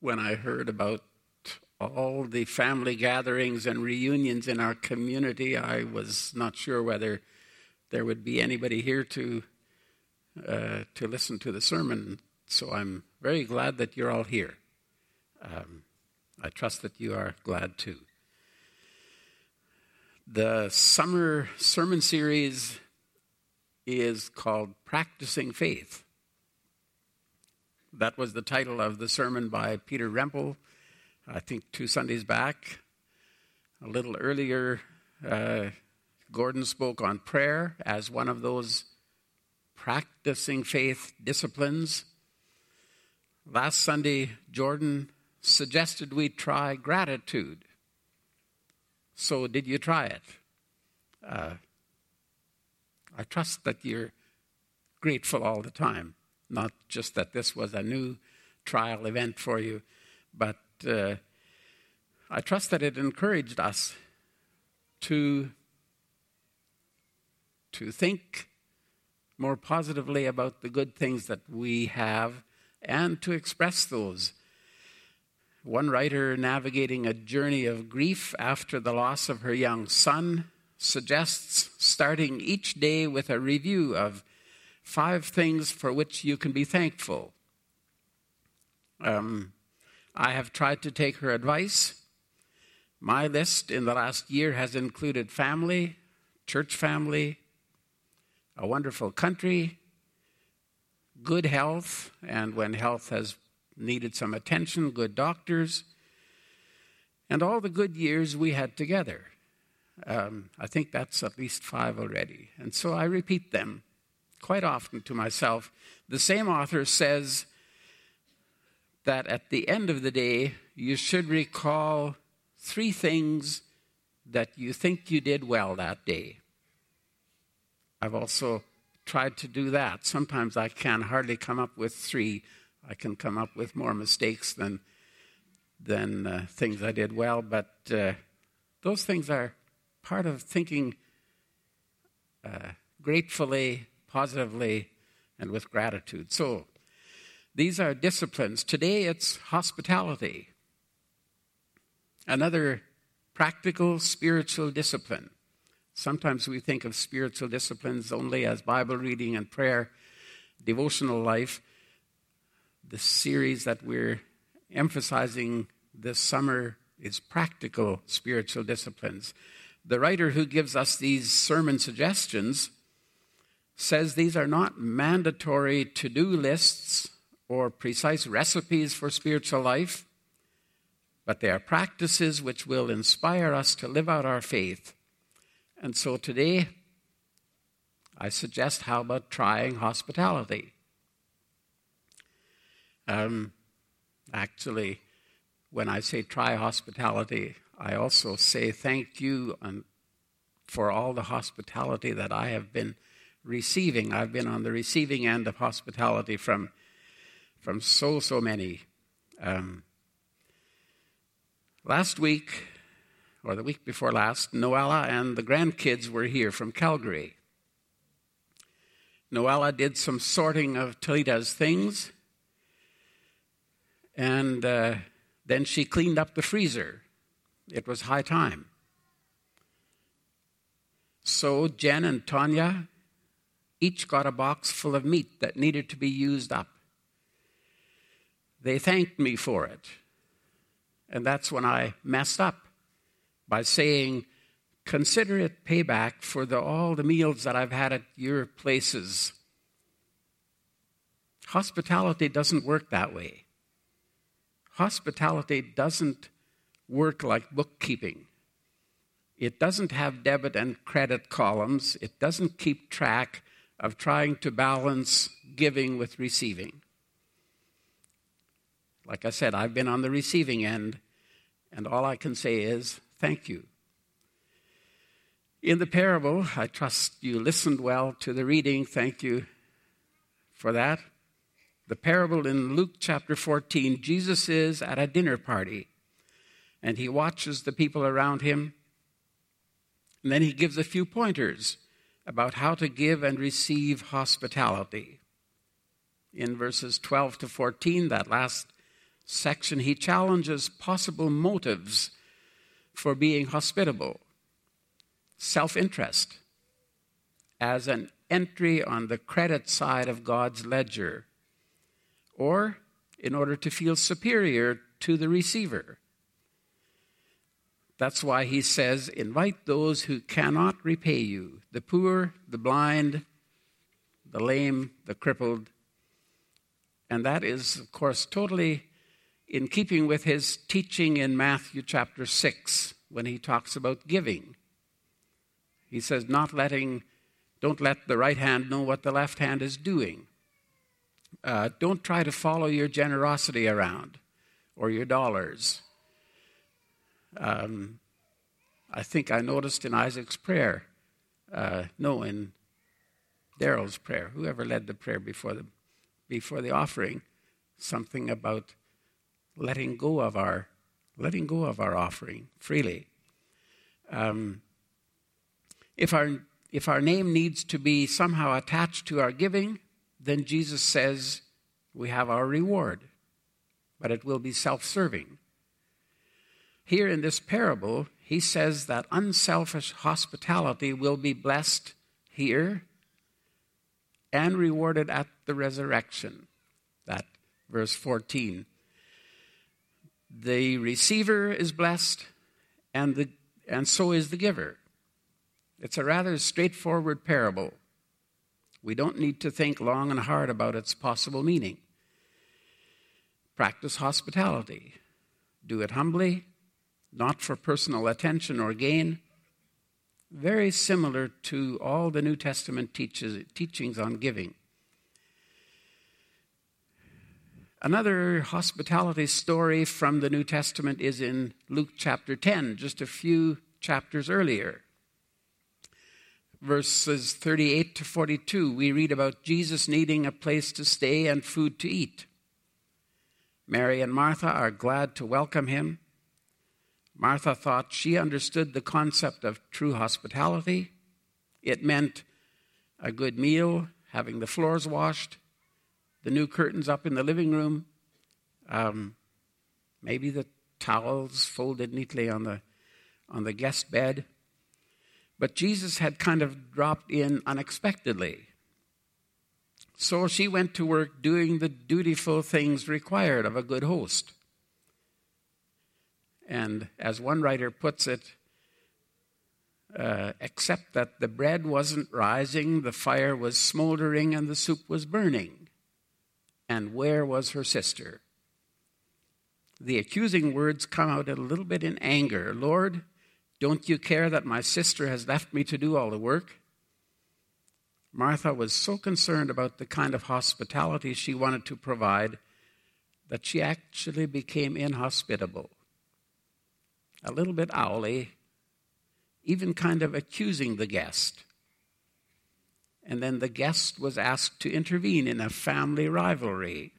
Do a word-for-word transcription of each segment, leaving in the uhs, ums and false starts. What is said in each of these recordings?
when I heard about all the family gatherings and reunions in our community. I was not sure whether there would be anybody here to uh, to listen to the sermon. So I'm very glad that you're all here. Um, I trust that you are glad too. The summer sermon series is called Practicing Faith. That was the title of the sermon by Peter Rempel, I think two Sundays back. A little earlier, uh, Gordon spoke on prayer as one of those practicing faith disciplines. Last Sunday, Jordan suggested we try gratitude. So did you try it? Uh, I trust that you're grateful all the time. Not just that this was a new trial event for you, but uh, I trust that it encouraged us to, to think more positively about the good things that we have and to express those. One writer navigating a journey of grief after the loss of her young son suggests starting each day with a review of five things for which you can be thankful. Um, I have tried to take her advice. My list in the last year has included family, church family, a wonderful country, good health, and when health has needed some attention, good doctors, and all the good years we had together. Um, I think that's at least five already. And so I repeat them quite often to myself. The same author says that at the end of the day, you should recall three things that you think you did well that day. I've also tried to do that. Sometimes I can hardly come up with three. I can come up with more mistakes than, than uh, things I did well, but uh, those things are part of thinking uh, gratefully, positively, and with gratitude. So these are disciplines. Today it's hospitality, another practical spiritual discipline. Sometimes we think of spiritual disciplines only as Bible reading and prayer, devotional life. The series that we're emphasizing this summer is practical spiritual disciplines. The writer who gives us these sermon suggestions says these are not mandatory to-do lists or precise recipes for spiritual life, but they are practices which will inspire us to live out our faith. And so today, I suggest, how about trying hospitality? Um, actually, when I say try hospitality, I also say thank you on, for all the hospitality that I have been receiving. I've been on the receiving end of hospitality from, from so, so many. Um, last week, or the week before last, Noella and the grandkids were here from Calgary. Noella did some sorting of Talita's things, and uh, then she cleaned up the freezer. It was high time. So Jen and Tanya each got a box full of meat that needed to be used up. They thanked me for it. And that's when I messed up by saying, consider it payback for the, all the meals that I've had at your places. Hospitality doesn't work that way. Hospitality doesn't work like bookkeeping. It doesn't have debit and credit columns. It doesn't keep track of trying to balance giving with receiving. Like I said, I've been on the receiving end, and all I can say is thank you. In the parable, I trust you listened well to the reading. Thank you for that. The parable in Luke chapter fourteen, Jesus is at a dinner party, and he watches the people around him, and then he gives a few pointers about how to give and receive hospitality. In verses twelve to fourteen, that last section, he challenges possible motives for being hospitable. Self-interest as an entry on the credit side of God's ledger, or in order to feel superior to the receiver. That's why he says, invite those who cannot repay you, the poor, the blind, the lame, the crippled. And that is, of course, totally in keeping with his teaching in Matthew chapter six, when he talks about giving. He says, not letting, don't let the right hand know what the left hand is doing. Uh, don't try to follow your generosity around or your dollars. Um, I think I noticed in Isaac's prayer, uh, no, in Daryl's prayer, whoever led the prayer before the before the offering, something about letting go of our letting go of our offering freely. Um, if our if our name needs to be somehow attached to our giving, then Jesus says we have our reward, but it will be self-serving. Here in this parable, he says that unselfish hospitality will be blessed here and rewarded at the resurrection. That verse fourteen. The receiver is blessed, and the and so is the giver. It's a rather straightforward parable. We don't need to think long and hard about its possible meaning. Practice hospitality. Do it humbly, not for personal attention or gain. Very similar to all the New Testament teaches, teachings on giving. Another hospitality story from the New Testament is in Luke chapter ten, just a few chapters earlier. Verses thirty-eight to forty-two, we read about Jesus needing a place to stay and food to eat. Mary and Martha are glad to welcome him. Martha thought she understood the concept of true hospitality. It meant a good meal, having the floors washed, the new curtains up in the living room, um, maybe the towels folded neatly on the on the guest bed. But Jesus had kind of dropped in unexpectedly. So she went to work doing the dutiful things required of a good host. And as one writer puts it, uh, except that the bread wasn't rising, the fire was smoldering, and the soup was burning. And where was her sister? The accusing words come out a little bit in anger. Lord, don't you care that my sister has left me to do all the work? Martha was so concerned about the kind of hospitality she wanted to provide that she actually became inhospitable. A little bit owly, even kind of accusing the guest. And then the guest was asked to intervene in a family rivalry.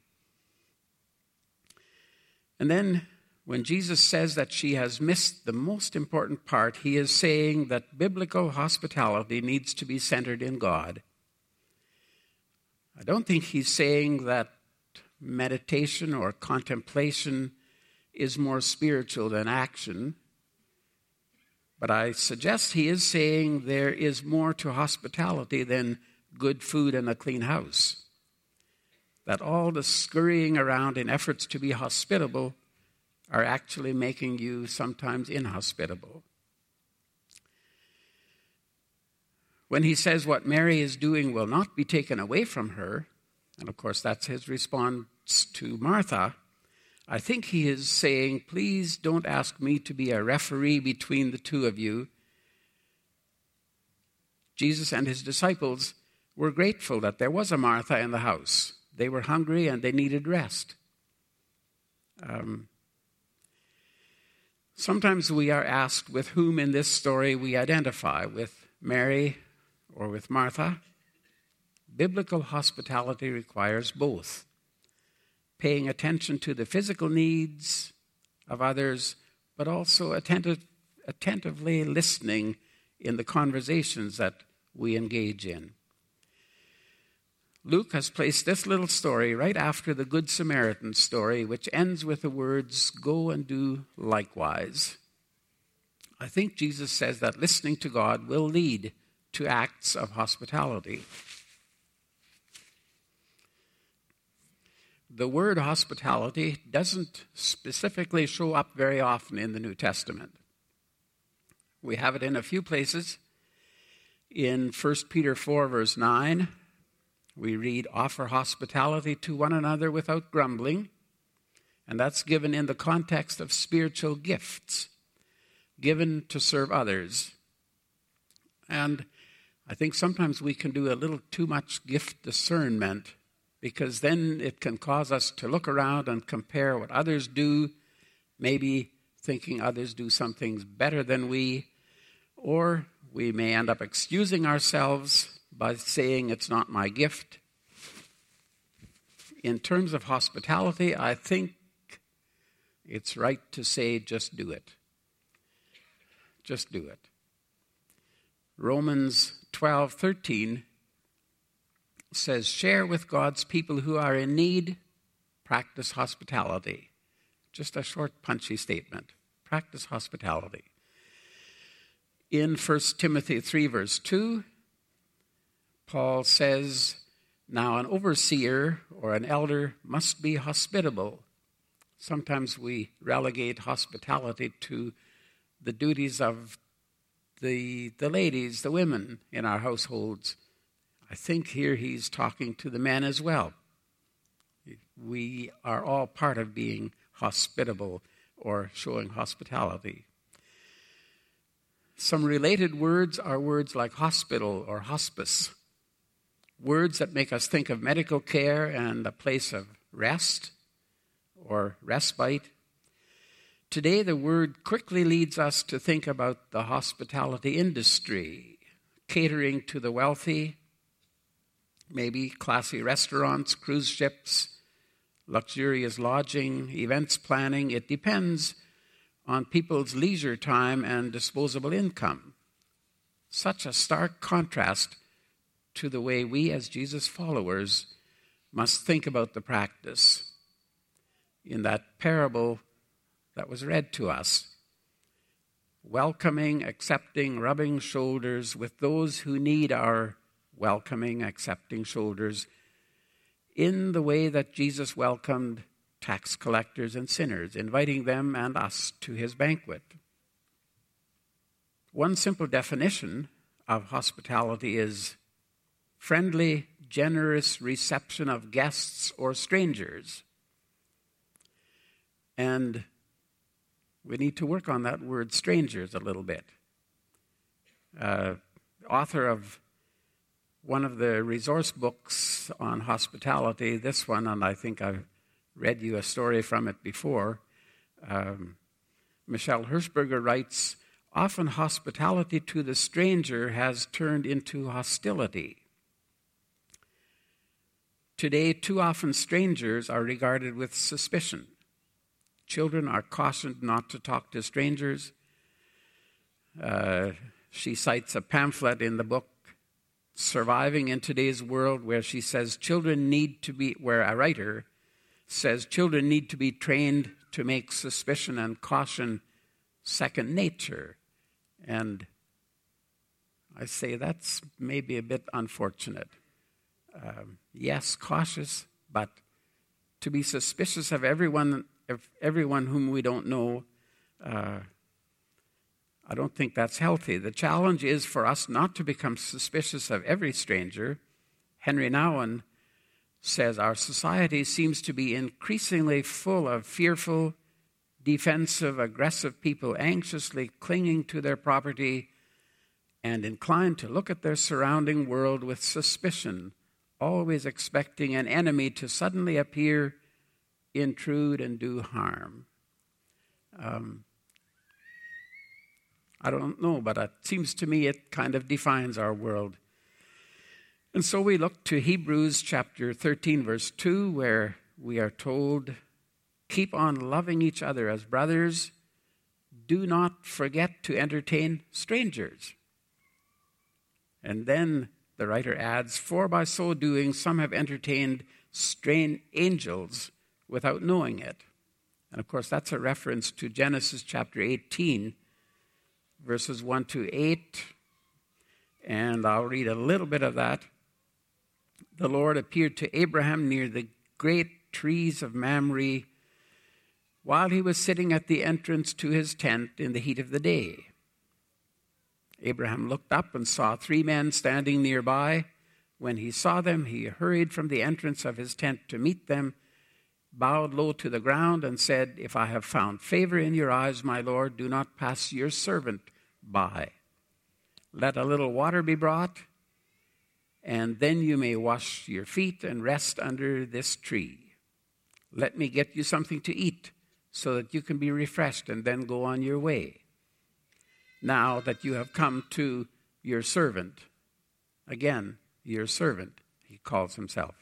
And then when Jesus says that she has missed the most important part, he is saying that biblical hospitality needs to be centered in God. I don't think he's saying that meditation or contemplation is more spiritual than action. But I suggest he is saying there is more to hospitality than good food and a clean house. That all the scurrying around in efforts to be hospitable are actually making you sometimes inhospitable. When he says what Mary is doing will not be taken away from her, and of course that's his response to Martha, I think he is saying, please don't ask me to be a referee between the two of you. Jesus and his disciples were grateful that there was a Martha in the house. They were hungry and they needed rest. Um, sometimes we are asked with whom in this story we identify, with Mary or with Martha. Biblical hospitality requires both. Paying attention to the physical needs of others, but also attentive, attentively listening in the conversations that we engage in. Luke has placed this little story right after the Good Samaritan story, which ends with the words, "Go and do likewise." I think Jesus says that listening to God will lead to acts of hospitality. The word hospitality doesn't specifically show up very often in the New Testament. We have it in a few places. In First Peter four, verse nine, we read, "Offer hospitality to one another without grumbling." And that's given in the context of spiritual gifts, given to serve others. And I think sometimes we can do a little too much gift discernment, because then it can cause us to look around and compare what others do, maybe thinking others do some things better than we, or we may end up excusing ourselves by saying it's not my gift. In terms of hospitality, I think it's right to say just do it. Just do it. Romans twelve thirteen says, "Share with God's people who are in need, practice hospitality." Just a short, punchy statement. Practice hospitality. In First Timothy three, verse two, Paul says, "Now an overseer or an elder must be hospitable." Sometimes we relegate hospitality to the duties of the, the ladies, the women in our households. I think here he's talking to the men as well. We are all part of being hospitable or showing hospitality. Some related words are words like hospital or hospice, words that make us think of medical care and a place of rest or respite. Today, the word quickly leads us to think about the hospitality industry, catering to the wealthy, maybe classy restaurants, cruise ships, luxurious lodging, events planning. It depends on people's leisure time and disposable income. Such a stark contrast to the way we as Jesus followers must think about the practice. In that parable that was read to us, welcoming, accepting, rubbing shoulders with those who need our welcoming, accepting shoulders in the way that Jesus welcomed tax collectors and sinners, inviting them and us to his banquet. One simple definition of hospitality is friendly, generous reception of guests or strangers. And we need to work on that word strangers a little bit. Uh, author of one of the resource books on hospitality, this one, and I think I've read you a story from it before, um, Michelle Hirschberger writes, "Often hospitality to the stranger has turned into hostility. Today, too often strangers are regarded with suspicion. Children are cautioned not to talk to strangers." Uh, she cites a pamphlet in the book, Surviving in Today's World, where she says children need to be, where a writer says children need to be trained to make suspicion and caution second nature. And I say that's maybe a bit unfortunate. Um, yes, cautious, but to be suspicious of everyone, of everyone whom we don't know, uh, I don't think that's healthy. The challenge is for us not to become suspicious of every stranger. Henry Nouwen says our society seems to be increasingly full of fearful, defensive, aggressive people anxiously clinging to their property and inclined to look at their surrounding world with suspicion, always expecting an enemy to suddenly appear, intrude, and do harm. Um, I don't know, but it seems to me it kind of defines our world. And so we look to Hebrews chapter thirteen, verse two, where we are told, "Keep on loving each other as brothers. Do not forget to entertain strangers." And then The writer adds, "For by so doing some have entertained strange angels without knowing it." And of course, that's a reference to Genesis chapter eighteen, verses one to eight. And I'll read a little bit of that. "The Lord appeared to Abraham near the great trees of Mamre while he was sitting at the entrance to his tent in the heat of the day. Abraham looked up and saw three men standing nearby. When he saw them, he hurried from the entrance of his tent to meet them, bowed low to the ground, and said, 'If I have found favor in your eyes, my Lord, do not pass your servant by. Let a little water be brought, and then you may wash your feet and rest under this tree. Let me get you something to eat so that you can be refreshed and then go on your way. Now that you have come to your servant,'" again, your servant, he calls himself.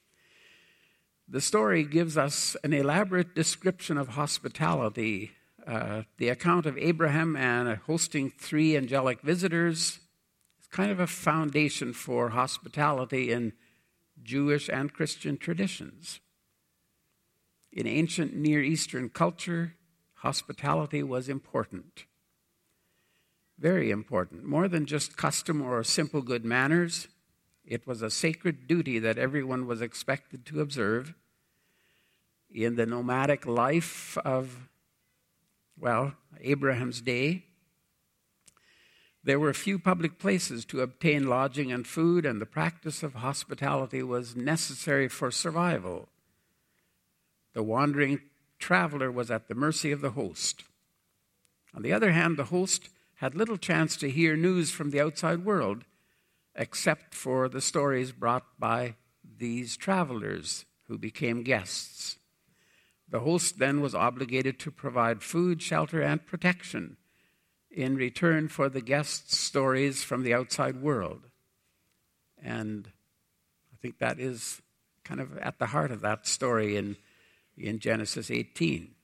The story gives us an elaborate description of hospitality. Uh, the account of Abraham and hosting three angelic visitors is kind of a foundation for hospitality in Jewish and Christian traditions. In ancient Near Eastern culture, hospitality was important. Very important. More than just custom or simple good manners, it was a sacred duty that everyone was expected to observe. In the nomadic life of, well, Abraham's day, there were few public places to obtain lodging and food, and the practice of hospitality was necessary for survival. The wandering traveler was at the mercy of the host. On the other hand, the host had little chance to hear news from the outside world, except for the stories brought by these travelers who became guests. The host then was obligated to provide food, shelter, and protection in return for the guests' stories from the outside world. And I think that is kind of at the heart of that story in, in Genesis eighteen.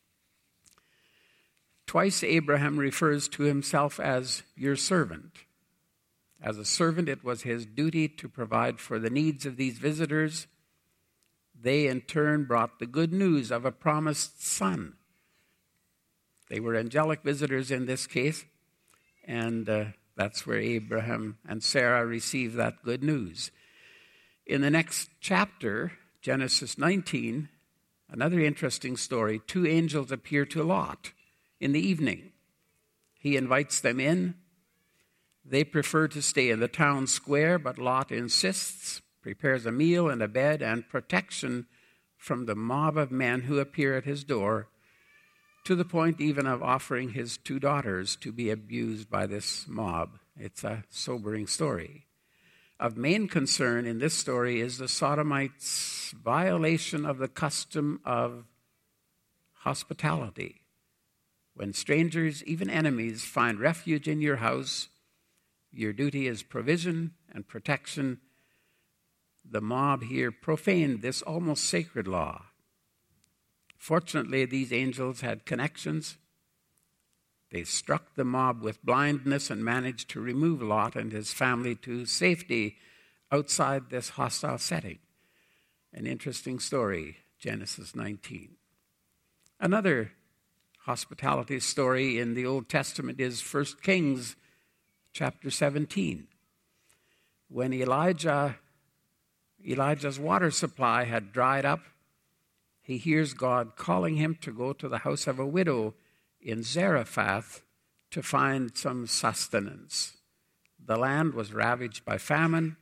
Twice Abraham refers to himself as your servant. As a servant, it was his duty to provide for the needs of these visitors. They, in turn, brought the good news of a promised son. They were angelic visitors in this case, and uh, that's where Abraham and Sarah received that good news. In the next chapter, Genesis nineteen, another interesting story, two angels appear to Lot in the evening. He invites them in. They prefer to stay in the town square, but Lot insists, prepares a meal and a bed and protection from the mob of men who appear at his door, to the point even of offering his two daughters to be abused by this mob. It's a sobering story. Of main concern in this story is the Sodomites' violation of the custom of hospitality. When strangers, even enemies, find refuge in your house, your duty is provision and protection. The mob here profaned this almost sacred law. Fortunately, these angels had connections. They struck the mob with blindness and managed to remove Lot and his family to safety outside this hostile setting. An interesting story, Genesis nineteen. Another hospitality story in the Old Testament is First Kings chapter seventeen. When Elijah, Elijah's water supply had dried up, he hears God calling him to go to the house of a widow in Zarephath to find some sustenance. The land was ravaged by famine.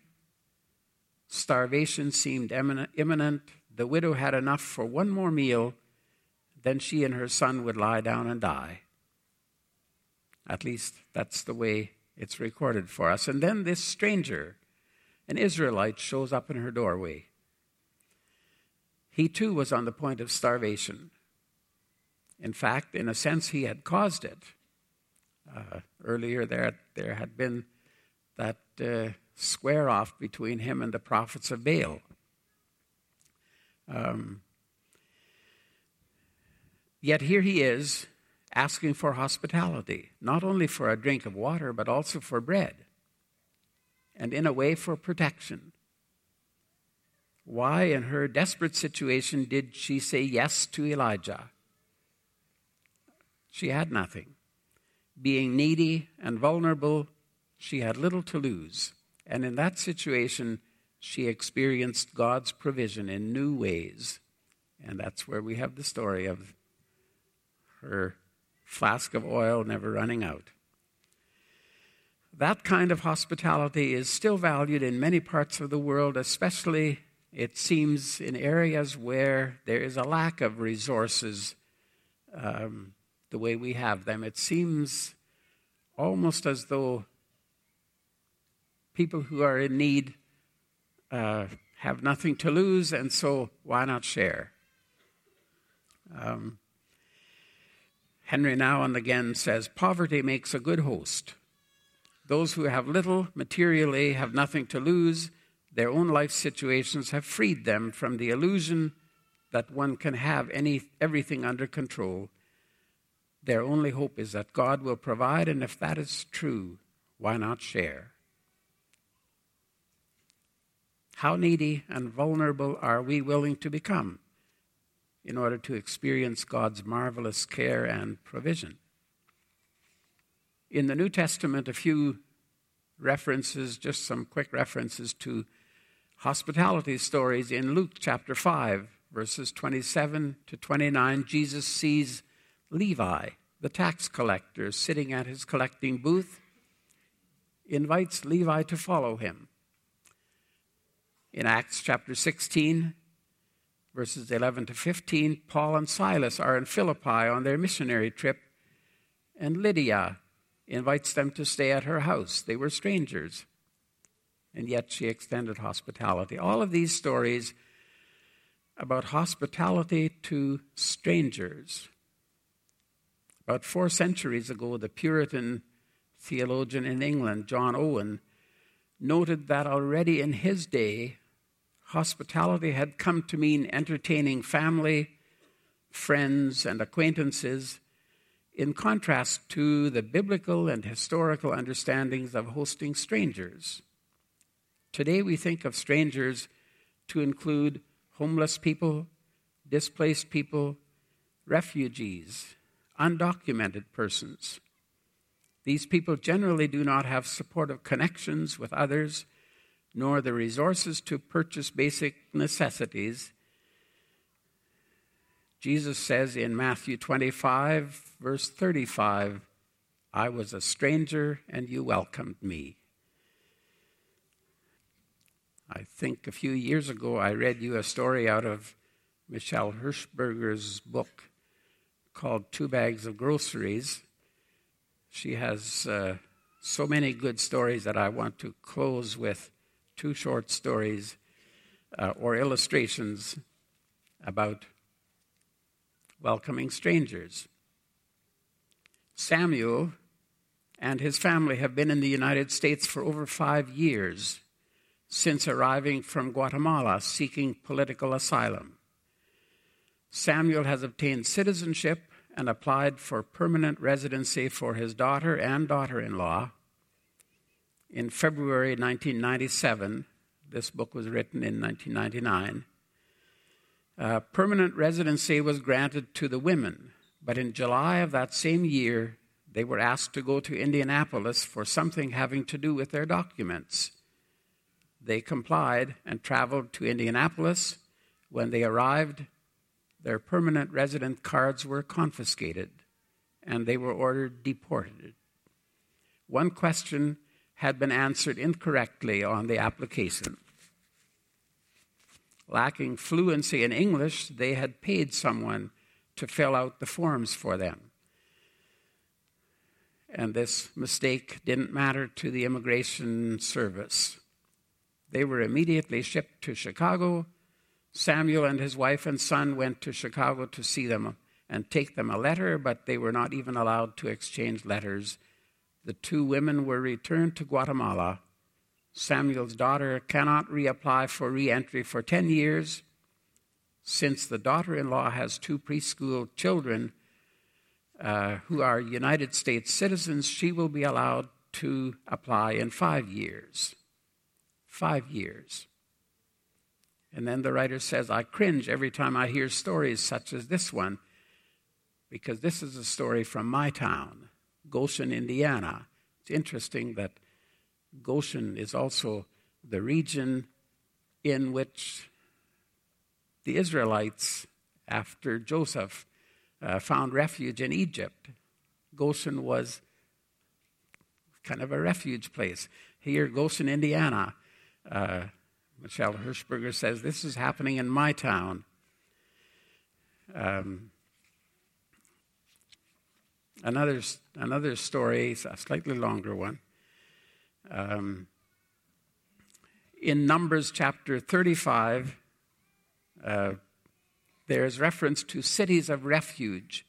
Starvation seemed imminent. The widow had enough for one more meal. Then she and her son would lie down and die. At least that's the way it's recorded for us. And then this stranger, an Israelite, shows up in her doorway. He too was on the point of starvation. In fact, in a sense, he had caused it. Uh, earlier there, there had been that uh, square-off between him and the prophets of Baal. Um, yet here he is, asking for hospitality, not only for a drink of water, but also for bread. and in a way for protection. Why, in her desperate situation, did she say yes to Elijah? She had nothing. Being needy and vulnerable, she had little to lose. And in that situation, she experienced God's provision in new ways. And that's where we have the story of her flask of oil never running out. That kind of hospitality is still valued in many parts of the world, especially, it seems, in areas where there is a lack of resources um, the way we have them. It seems almost as though people who are in need uh, have nothing to lose, and so why not share? Um, Henry now and again says, poverty makes a good host. Those who have little materially have nothing to lose. Their own life situations have freed them from the illusion that one can have any everything under control. Their only hope is that God will provide, and if that is true, why not share? How needy and vulnerable are we willing to become in order to experience God's marvelous care and provision? In the New Testament, a few references, just some quick references to hospitality stories. In Luke chapter five, verses twenty-seven to twenty-nine, Jesus sees Levi, the tax collector, sitting at his collecting booth, invites Levi to follow him. In Acts chapter sixteen, verses eleven to fifteen, Paul and Silas are in Philippi on their missionary trip, and Lydia invites them to stay at her house. They were strangers, and yet she extended hospitality. All of these stories about hospitality to strangers. About four centuries ago, the Puritan theologian in England, John Owen, noted that already in his day, hospitality had come to mean entertaining family, friends, and acquaintances, in contrast to the biblical and historical understandings of hosting strangers. Today we think of strangers to include homeless people, displaced people, refugees, undocumented persons. These people generally do not have supportive connections with others, nor the resources to purchase basic necessities. Jesus says in Matthew twenty-five, verse thirty-five, I was a stranger and you welcomed me. I think a few years ago I read you a story out of Michelle Hirschberger's book called Two Bags of Groceries. She has uh, so many good stories that I want to close with two short stories uh, or illustrations about welcoming strangers. Samuel and his family have been in the United States for over five years since arriving from Guatemala seeking political asylum. Samuel has obtained citizenship and applied for permanent residency for his daughter and daughter-in-law. In February nineteen ninety-seven, this book was written in nineteen ninety-nine, uh, permanent residency was granted to the women, but in July of that same year, they were asked to go to Indianapolis for something having to do with their documents. They complied and traveled to Indianapolis. When they arrived, their permanent resident cards were confiscated, and they were ordered deported. One question had been answered incorrectly on the application. Lacking fluency in English, they had paid someone to fill out the forms for them. And this mistake didn't matter to the immigration service. They were immediately shipped to Chicago. Samuel and his wife and son went to Chicago to see them and take them a letter, but they were not even allowed to exchange letters. The two women were returned to Guatemala. Samuel's daughter cannot reapply for re-entry for ten years. Since the daughter-in-law has two preschool children uh, who are United States citizens, she will be allowed to apply in five years. Five years. And then the writer says, I cringe every time I hear stories such as this one, because this is a story from my town, Goshen, Indiana. It's interesting that Goshen is also the region in which the Israelites, after Joseph, uh, found refuge in Egypt. Goshen was kind of a refuge place. Here, Goshen, Indiana, uh, Michelle Hirschberger says, this is happening in my town. Um, another, another story, a slightly longer one. Um, in Numbers chapter thirty-five, uh, there is reference to cities of refuge.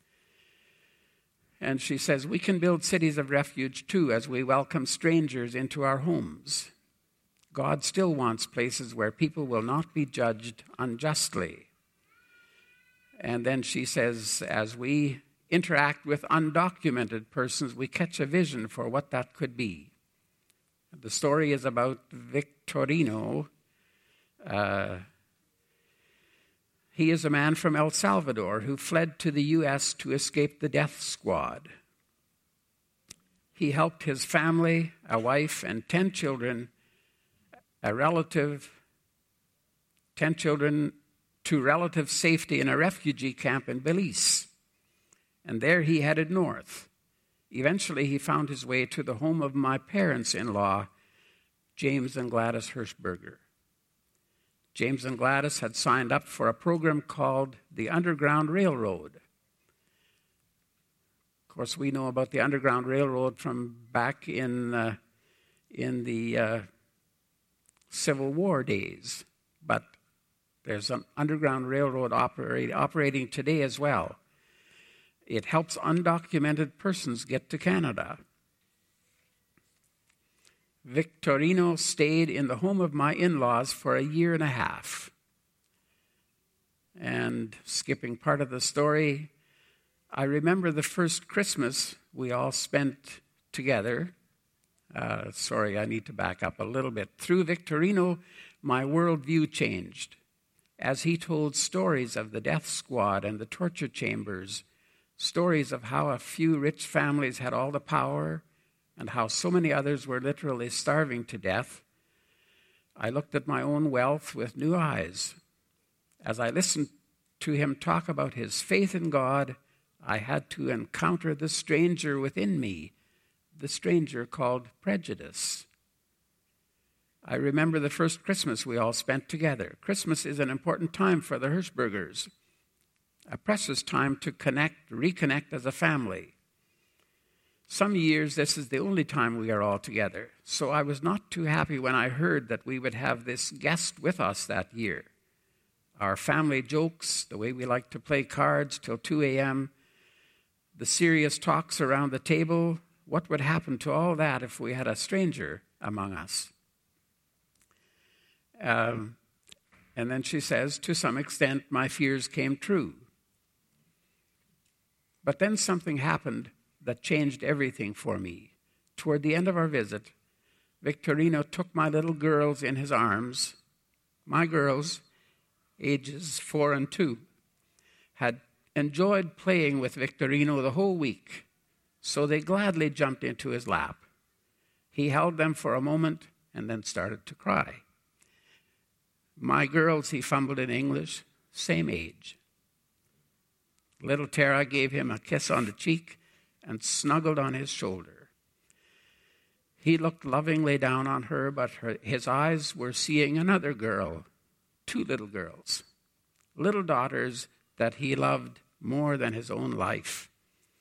And she says, we can build cities of refuge too as we welcome strangers into our homes. God still wants places where people will not be judged unjustly. And then she says, as we interact with undocumented persons, we catch a vision for what that could be. The story is about Victorino. Uh, he is a man from El Salvador who fled to the U S to escape the death squad. He helped his family, a wife, and ten children, a relative, ten children to relative safety in a refugee camp in Belize. And there he headed north. Eventually, he found his way to the home of my parents-in-law, James and Gladys Hirschberger. James and Gladys had signed up for a program called the Underground Railroad. Of course, we know about the Underground Railroad from back in, uh, in the uh, Civil War days, but there's an Underground Railroad operate, operating today as well. It helps undocumented persons get to Canada. Victorino stayed in the home of my in-laws for a year and a half. And skipping part of the story, I remember the first Christmas we all spent together. Uh, sorry, I need to back up a little bit. Through Victorino, my worldview changed. As he told stories of the death squad and the torture chambers, stories of how a few rich families had all the power and how so many others were literally starving to death, I looked at my own wealth with new eyes. As I listened to him talk about his faith in God, I had to encounter the stranger within me, the stranger called prejudice. I remember the first Christmas we all spent together. Christmas is an important time for the Hirschbergers, a precious time to connect, reconnect as a family. Some years, this is the only time we are all together. So I was not too happy when I heard that we would have this guest with us that year. Our family jokes, the way we like to play cards till two a.m., the serious talks around the table, what would happen to all that if we had a stranger among us? Um, and then she says, to some extent, my fears came true. But then something happened that changed everything for me. Toward the end of our visit, Victorino took my little girls in his arms. My girls, ages four and two, had enjoyed playing with Victorino the whole week, so they gladly jumped into his lap. He held them for a moment and then started to cry. My girls, he fumbled in English, same age. Little Tara gave him a kiss on the cheek and snuggled on his shoulder. He looked lovingly down on her, but her, his eyes were seeing another girl, two little girls, little daughters that he loved more than his own life.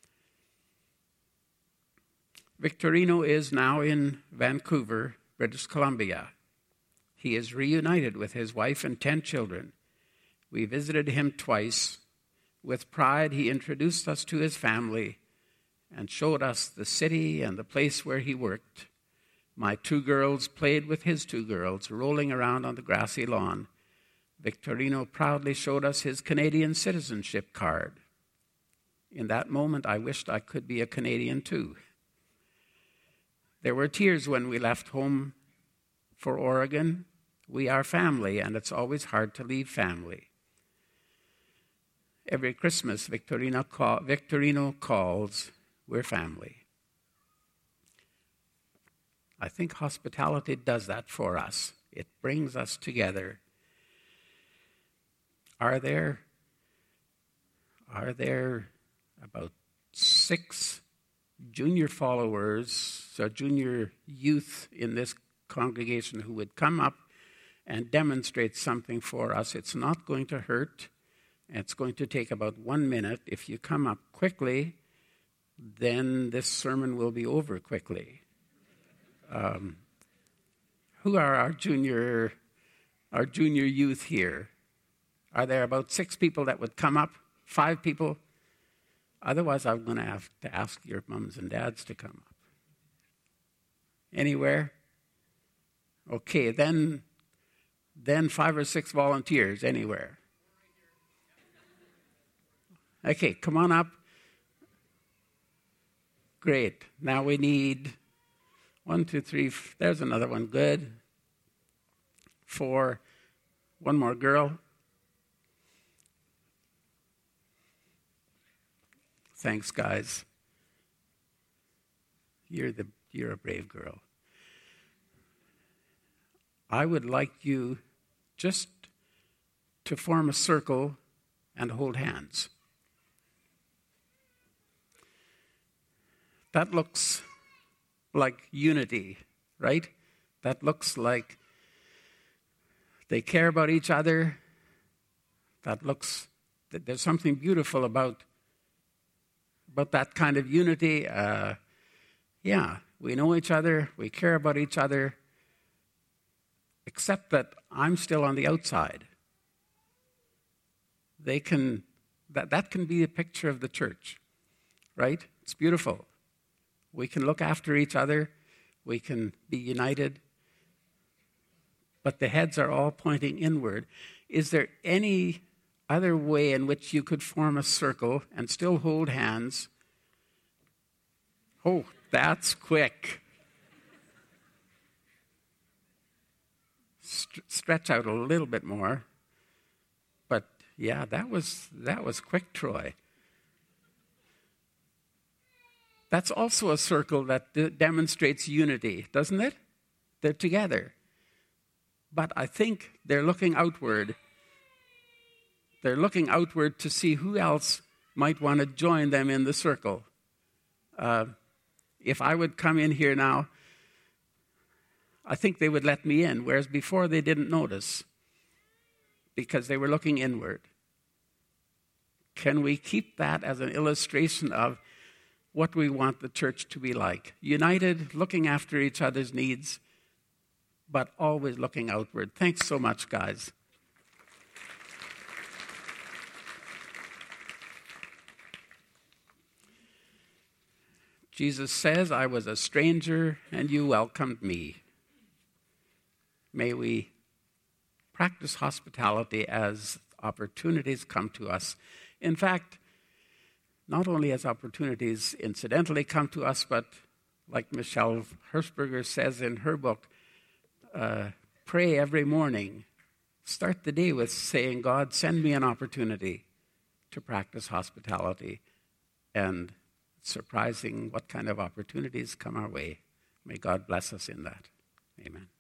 Victorino is now in Vancouver, British Columbia. He is reunited with his wife and ten children. We visited him twice. With pride, he introduced us to his family and showed us the city and the place where he worked. My two girls played with his two girls, rolling around on the grassy lawn. Victorino proudly showed us his Canadian citizenship card. In that moment, I wished I could be a Canadian too. There were tears when we left home for Oregon. We are family, and it's always hard to leave family. Every Christmas, Victorino, call, Victorino calls, we're family. I think hospitality does that for us. It brings us together. Are there, are there about six junior followers, so junior youth in this congregation who would come up and demonstrate something for us? It's not going to hurt. It's going to take about one minute. If you come up quickly, then this sermon will be over quickly. Um, who are our junior, our junior youth here? Are there about six people that would come up? Five people? Otherwise, I'm going to have to ask your mums and dads to come up. Anywhere? Okay, then, then five or six volunteers anywhere. Okay, come on up. Great. Now we need one, two, three. F- there's another one. Good. Four. One more girl. Thanks, guys. You're the you're a brave girl. I would like you just to form a circle and hold hands. That looks like unity, right? That looks like they care about each other. That looks, there's something beautiful about, about that kind of unity. Uh, yeah, we know each other, we care about each other, except that I'm still on the outside. They can, that, that can be a picture of the church, right? It's beautiful. We can look after each other. We can be united. But the heads are all pointing inward. Is there any other way in which you could form a circle and still hold hands? Oh, that's quick. St- stretch out a little bit more. But yeah, that was that was quick, Troy. That's also a circle that d- demonstrates unity, doesn't it? They're together. But I think they're looking outward. They're looking outward to see who else might want to join them in the circle. Uh, if I would come in here now, I think they would let me in, whereas before they didn't notice because they were looking inward. Can we keep that as an illustration of what we want the church to be like? United, looking after each other's needs, but always looking outward. Thanks so much, guys. Jesus says, I was a stranger and you welcomed me. May we practice hospitality as opportunities come to us. In fact, not only as opportunities incidentally come to us, but like Michelle Hershberger says in her book, uh, pray every morning. Start the day with saying, God, send me an opportunity to practice hospitality. And it's surprising what kind of opportunities come our way. May God bless us in that. Amen.